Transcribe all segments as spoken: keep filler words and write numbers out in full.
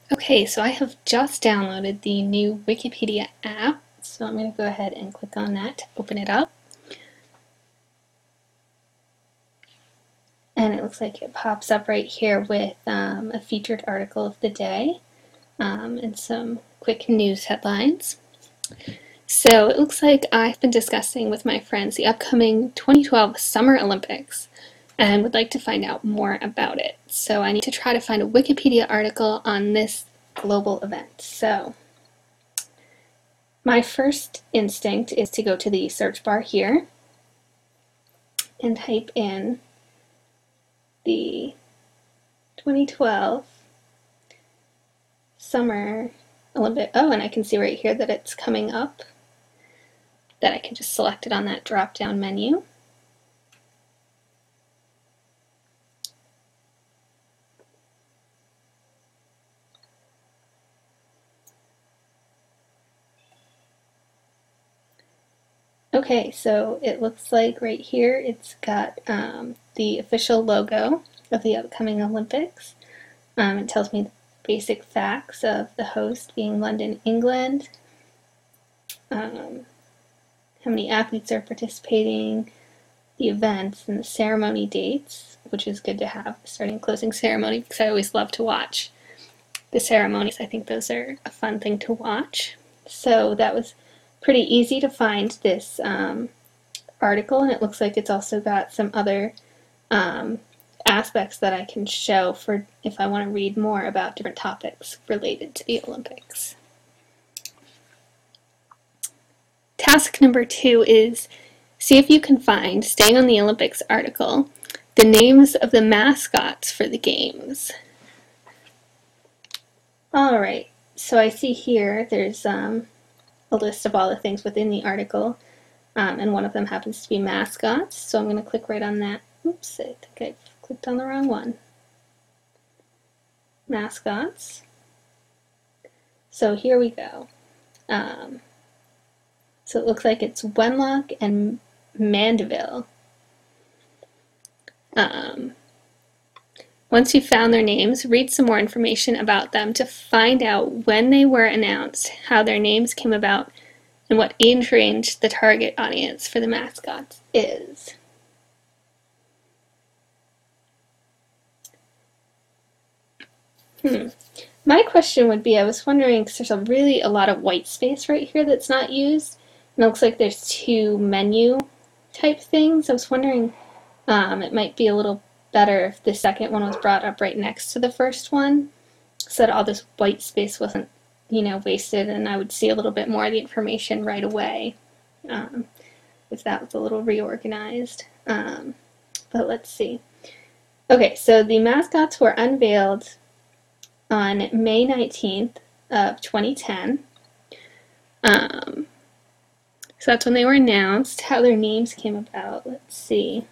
Okay, so I have just downloaded the new Wikipedia app, so I'm going to go ahead and click on that to open it up. And it looks like it pops up right here with um, a featured article of the day um, and some quick news headlines. So it looks like I've been discussing with my friends the upcoming twenty twelve Summer Olympics and would like to find out more about it. So I need to try to find a Wikipedia article on this global event. So my first instinct is to go to the search bar here and type in the twenty twelve Summer Olympic. Oh, and I can see right here that it's coming up, that I can just select it on that drop down menu. Okay, so it looks like right here it's got um, the official logo of the upcoming Olympics. Um, it tells me the basic facts of the host being London, England, um, how many athletes are participating, the events, and the ceremony dates, which is good to have, the starting and closing ceremony, because I always love to watch the ceremonies. I think those are a fun thing to watch. So that was pretty easy to find this um, article, and it looks like it's also got some other um, aspects that I can show for if I want to read more about different topics related to the Olympics. Task number two is see if you can find, staying on the Olympics article, the names of the mascots for the games. Alright, so I see here there's um, a list of all the things within the article, um, and one of them happens to be mascots, so I'm going to click right on that. Oops, I think I clicked on the wrong one. Mascots. So here we go. Um, so it looks like it's Wenlock and Mandeville. Um, once you've found their names, read some more information about them to find out when they were announced, how their names came about, and what age range the target audience for the mascots is. Hmm. My question would be, I was wondering, because there's a really a lot of white space right here that's not used, and it looks like there's two menu type things. I was wondering, um, it might be a little better if the second one was brought up right next to the first one, so that all this white space wasn't, you know, wasted, and I would see a little bit more of the information right away, um, if that was a little reorganized. Um, but let's see. Okay, so the mascots were unveiled on May nineteenth of twenty ten. Um, so that's when they were announced. How their names came about, let's see.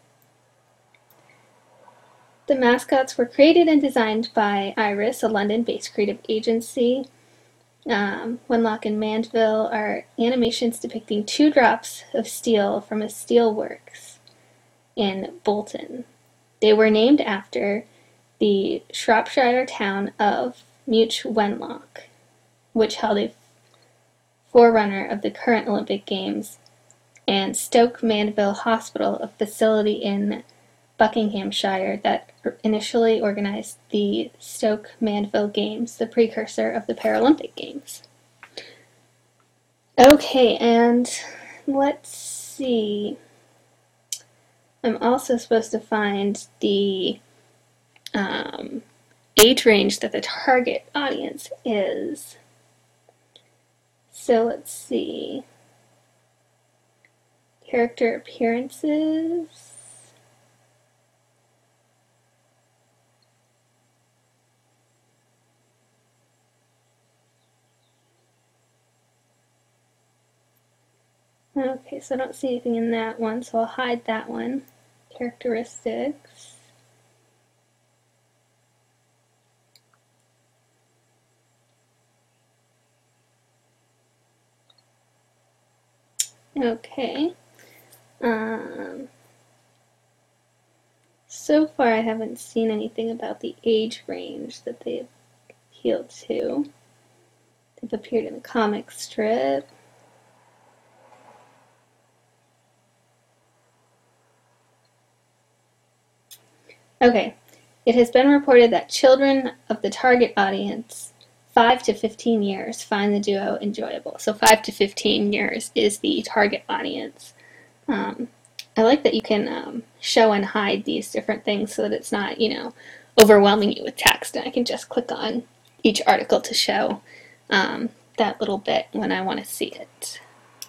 The mascots were created and designed by Iris, a London-based creative agency. Um, Wenlock and Mandeville are animations depicting two drops of steel from a steelworks in Bolton. They were named after the Shropshire town of Much Wenlock, which held a forerunner of the current Olympic Games, and Stoke Mandeville Hospital, a facility in Buckinghamshire that initially organized the Stoke Mandeville Games, the precursor of the Paralympic Games. Okay, and let's see. I'm also supposed to find the um, age range that the target audience is. So let's see. Character appearances. Okay, so I don't see anything in that one, so I'll hide that one. Characteristics. Okay. Um, so far I haven't seen anything about the age range that they have appeal to. They've appeared in a comic strip. Okay, it has been reported that children of the target audience, five to fifteen years, find the duo enjoyable. So five to fifteen years is the target audience. Um, I like that you can um, show and hide these different things so that it's not, you know, overwhelming you with text. And I can just click on each article to show um, that little bit when I want to see it.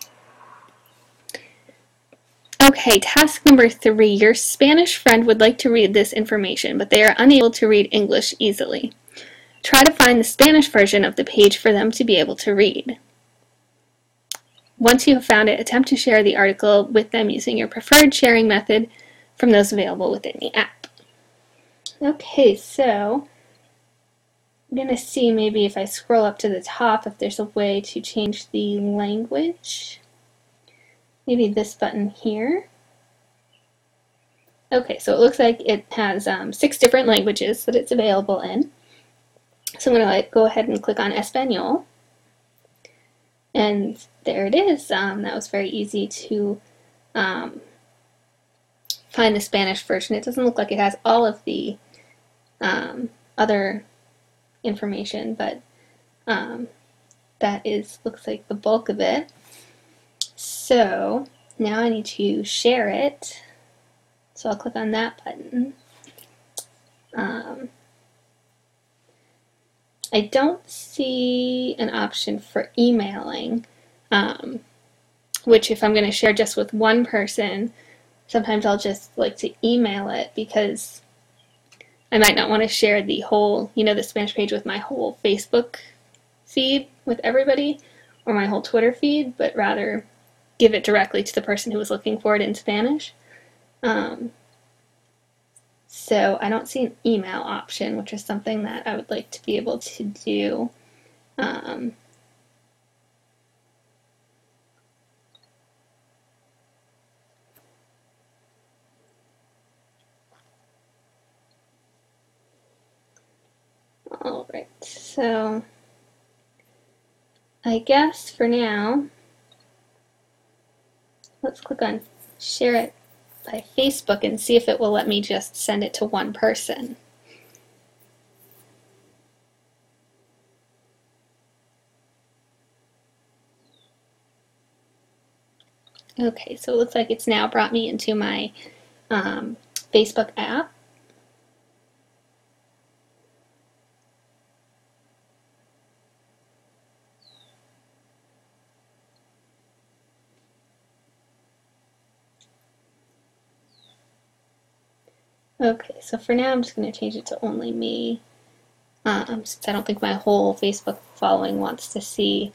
Okay, task number three. Your Spanish friend would like to read this information, but they are unable to read English easily. Try to find the Spanish version of the page for them to be able to read. Once you have found it, attempt to share the article with them using your preferred sharing method from those available within the app. Okay, so I'm going to see maybe if I scroll up to the top if there's a way to change the language. Maybe this button here. Okay, so it looks like it has um, six different languages that it's available in. So I'm going to like, go ahead and click on Espanol. And there it is. Um, that was very easy to um, find the Spanish version. It doesn't look like it has all of the um, other information, but um, that is looks like the bulk of it. So now I need to share it. So I'll click on that button. Um, I don't see an option for emailing, um, which if I'm going to share just with one person, sometimes I'll just like to email it because I might not want to share the whole, you know, the Spanish page with my whole Facebook feed with everybody or my whole Twitter feed, but rather give it directly to the person who was looking for it in Spanish. Um, so I don't see an email option, which is something that I would like to be able to do. Um, all right, so I guess for now, let's click on share it by Facebook and see if it will let me just send it to one person. Okay, so it looks like it's now brought me into my um, Facebook app. Okay, so for now I'm just going to change it to only me, um, since I don't think my whole Facebook following wants to see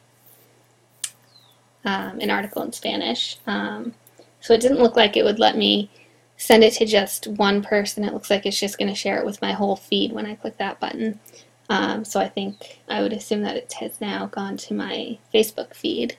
um, an article in Spanish. Um, so it didn't look like it would let me send it to just one person. It looks like it's just going to share it with my whole feed when I click that button. Um, so I think I would assume that it has now gone to my Facebook feed.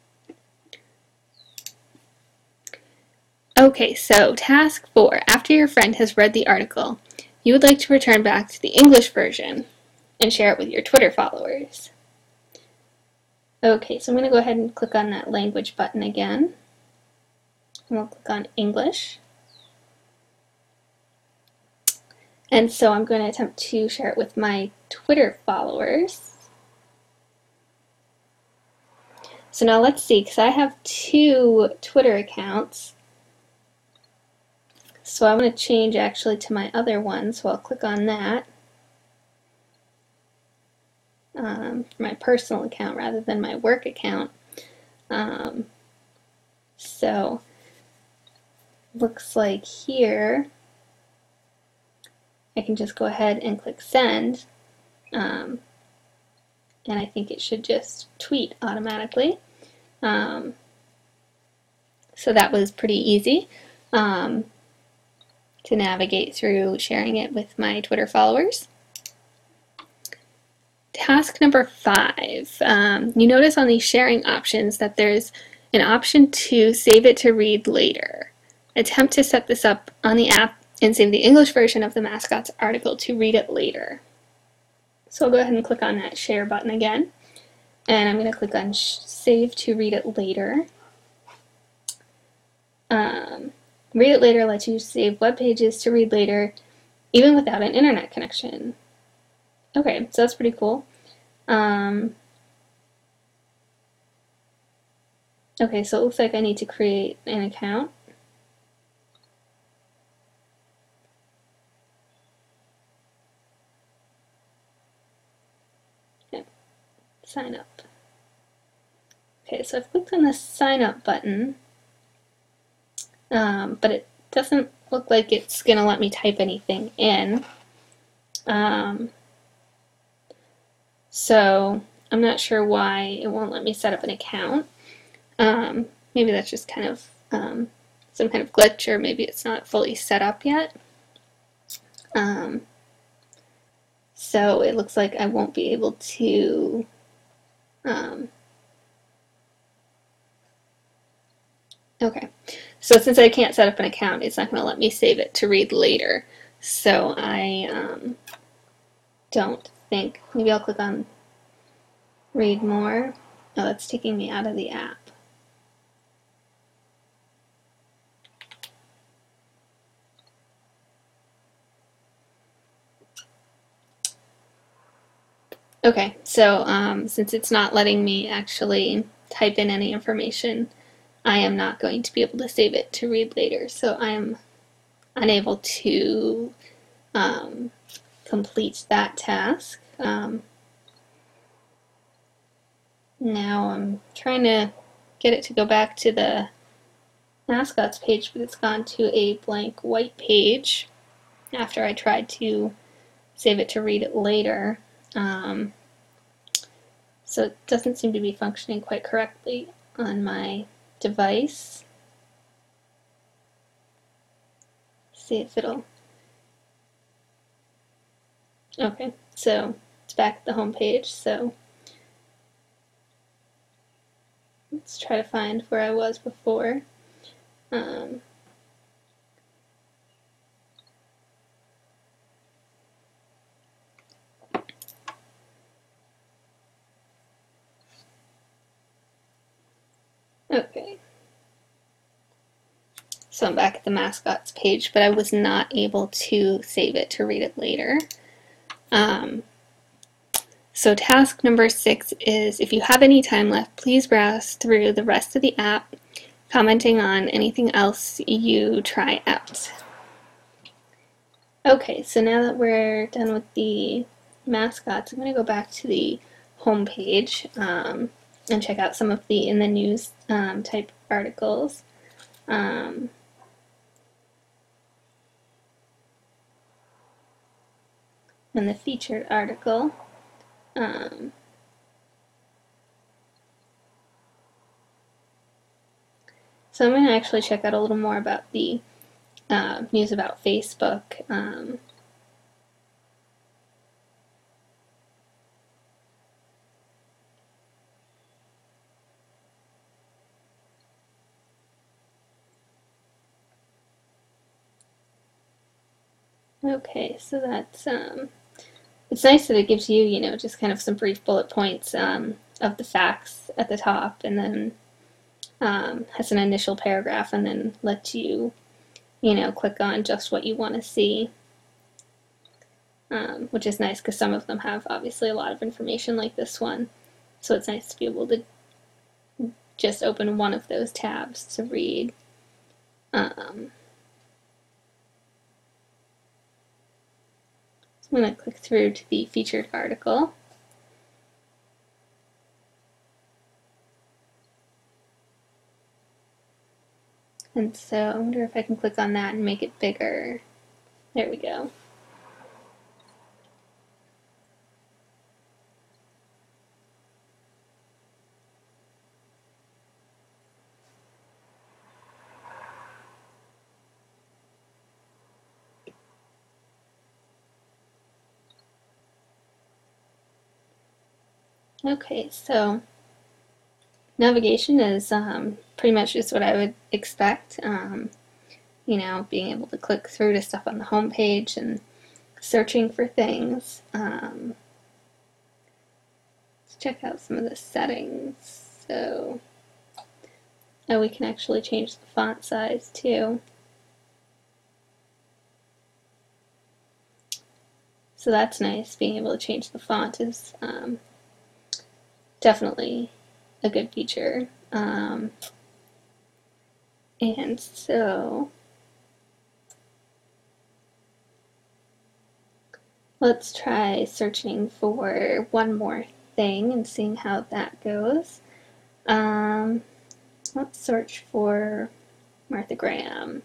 Okay, so task four. After your friend has read the article, you would like to return back to the English version and share it with your Twitter followers. Okay, so I'm going to go ahead and click on that language button again. And we'll click on English. And so I'm going to attempt to share it with my Twitter followers. So now let's see, because I have two Twitter accounts. So I'm going to change actually to my other one, so I'll click on that. Um, for my personal account rather than my work account. Um, so looks like here I can just go ahead and click send, um, and I think it should just tweet automatically. Um, so that was pretty easy um, to navigate through sharing it with my Twitter followers. Task number five. Um, you notice on these sharing options that there's an option to save it to read later. Attempt to set this up on the app and save the English version of the mascot's article to read it later. So I'll go ahead and click on that share button again, and I'm going to click on save to read it later. Um, read it later lets you save web pages to read later, even without an internet connection. Okay, so that's pretty cool. Um, okay, so it looks like I need to create an account. Okay, sign up. Okay, so I've clicked on the sign up button, um, but it doesn't look like it's going to let me type anything in. Um, so I'm not sure why it won't let me set up an account. Um, maybe that's just kind of um, some kind of glitch, or maybe it's not fully set up yet. Um, so it looks like I won't be able to um, okay, so since I can't set up an account, it's not going to let me save it to read later. So I um, don't think, maybe I'll click on read more. Oh, that's taking me out of the app. Okay, so um, since it's not letting me actually type in any information, I am not going to be able to save it to read later. So I am unable to um, complete that task. Um, now I'm trying to get it to go back to the mascots page, but it's gone to a blank white page after I tried to save it to read it later. Um, so it doesn't seem to be functioning quite correctly on my device. See if it'll... Okay, so it's back at the home page, so let's try to find where I was before. Um, okay. So I'm back at the mascots page, but I was not able to save it to read it later. Um, so task number six is, if you have any time left, please browse through the rest of the app, commenting on anything else you try out. Okay, so now that we're done with the mascots, I'm going to go back to the home page um, and check out some of the in the news um, type articles. Um, and the featured article. Um, so I'm going to actually check out a little more about the uh, news about Facebook. Um, okay, so that's um, it's nice that it gives you, you know, just kind of some brief bullet points um, of the facts at the top, and then um, has an initial paragraph, and then lets you, you know, click on just what you want to see, um, which is nice because some of them have obviously a lot of information like this one. So it's nice to be able to just open one of those tabs to read. Um, so I'm going to click through to the featured article. And so I wonder if I can click on that and make it bigger. There we go. Okay, so navigation is um, pretty much just what I would expect. Um, you know, being able to click through to stuff on the home page and searching for things. Um, check out some of the settings. So, oh, we can actually change the font size too. So that's nice. Being able to change the font is um, definitely a good feature. Um, and so let's try searching for one more thing and seeing how that goes. Um, let's search for Martha Graham.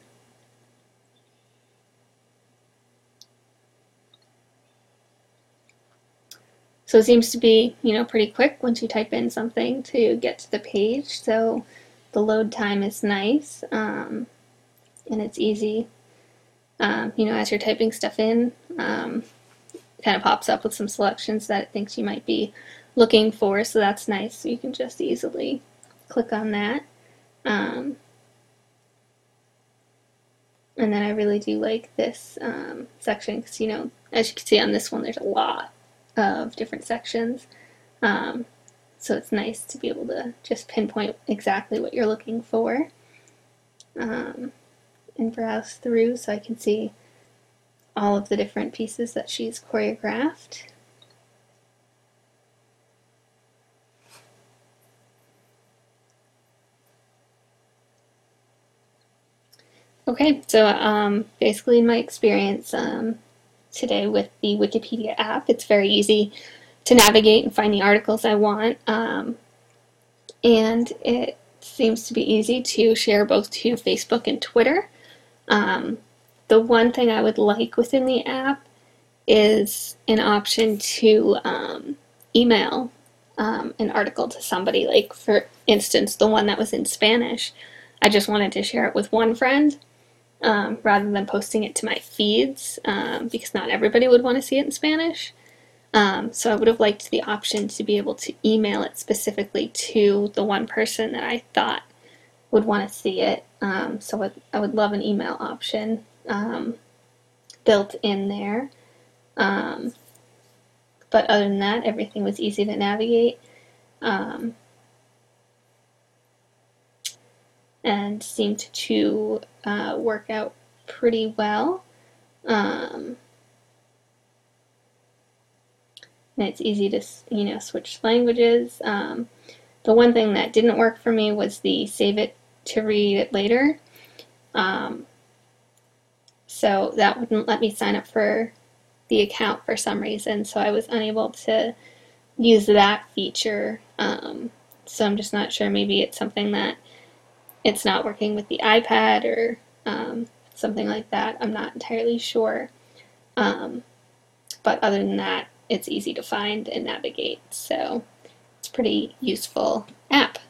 So it seems to be, you know, pretty quick once you type in something to get to the page. So the load time is nice, um, and it's easy. Um, you know, as you're typing stuff in, um, it kind of pops up with some selections that it thinks you might be looking for. So that's nice. So you can just easily click on that. Um, and then I really do like this um, section because, you know, as you can see on this one, there's a lot of different sections. Um, so it's nice to be able to just pinpoint exactly what you're looking for um, and browse through so I can see all of the different pieces that she's choreographed. Okay, so um, basically in my experience um, today with the Wikipedia app, it's very easy to navigate and find the articles I want, um, and it seems to be easy to share both to Facebook and Twitter. Um, the one thing I would like within the app is an option to um, email um, an article to somebody. Like, for instance, the one that was in Spanish, I just wanted to share it with one friend um, rather than posting it to my feeds um, because not everybody would want to see it in Spanish. Um, so I would have liked the option to be able to email it specifically to the one person that I thought would want to see it. Um, so I would love an email option um, built in there. Um, but other than that, everything was easy to navigate um, and seemed to uh, work out pretty well. Um, and it's easy to, you know, switch languages. Um, the one thing that didn't work for me was the save it to read it later. Um, so that wouldn't let me sign up for the account for some reason, so I was unable to use that feature. Um, so I'm just not sure. Maybe it's something that it's not working with the iPad or um, something like that. I'm not entirely sure. Um, but other than that, it's easy to find and navigate. So it's a pretty useful app.